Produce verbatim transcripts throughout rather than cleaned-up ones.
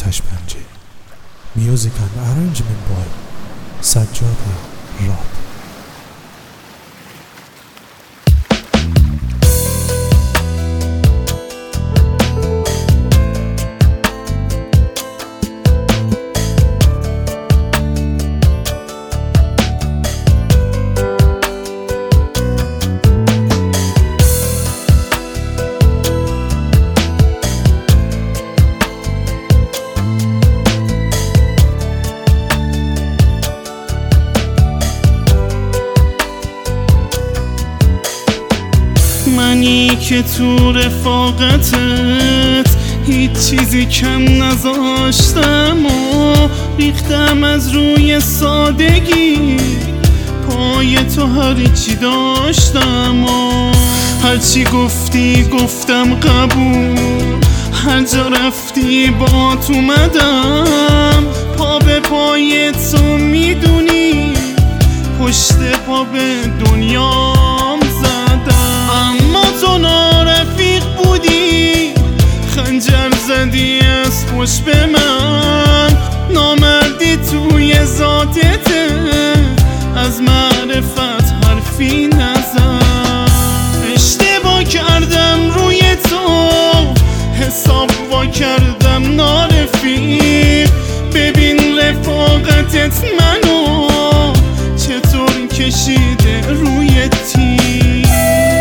Kashpanji. Music and arrangement by Sajjad Rad. منی که تو رفاقتت هیچ چیزی کم نذاشتم و ریختم از روی سادگی پای تو هرچی داشتم و هرچی گفتی گفتم قبول، هر جا رفتی بات اومدم، پا به پای تو میدونی پشت پا به دنیام زدم. اما تو نارفیق بودی، خنجر زدی از پشت به من، نامردی توی ذاتته، از معرفت حرفی نزن. اشتباه کردم روی تو، حساب وا کردم نارفیق، ببین رفاقتت منو چطور کشیده روی تیر.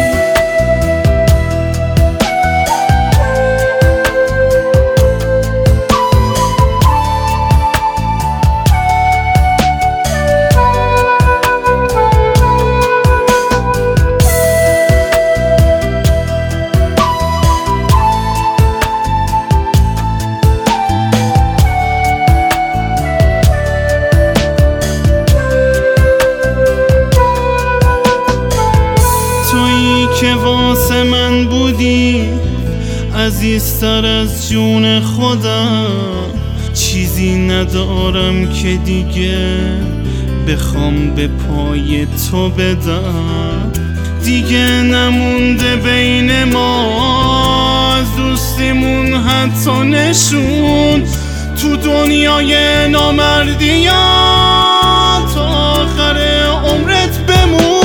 که واسه من بودی عزیزتر از جون خودم، چیزی ندارم که دیگه بخوام به پای تو بدم. دیگه نمونده بین ما از دوستیمون حتی نشون، تو دنیای نامردی تا آخر عمرت بمون.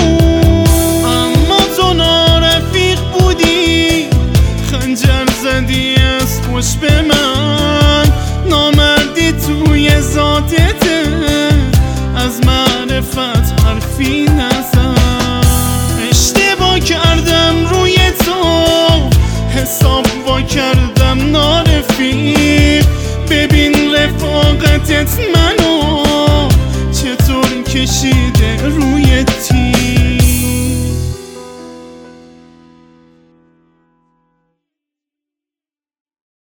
زدی از پشت به من، نامردی توی ذاتته، از معرفت حرفی نزن. اشتباه کردم روی تو، حساب وا کردم نارفیق، ببین رفاقتت منو چطور کشیده روی تیر.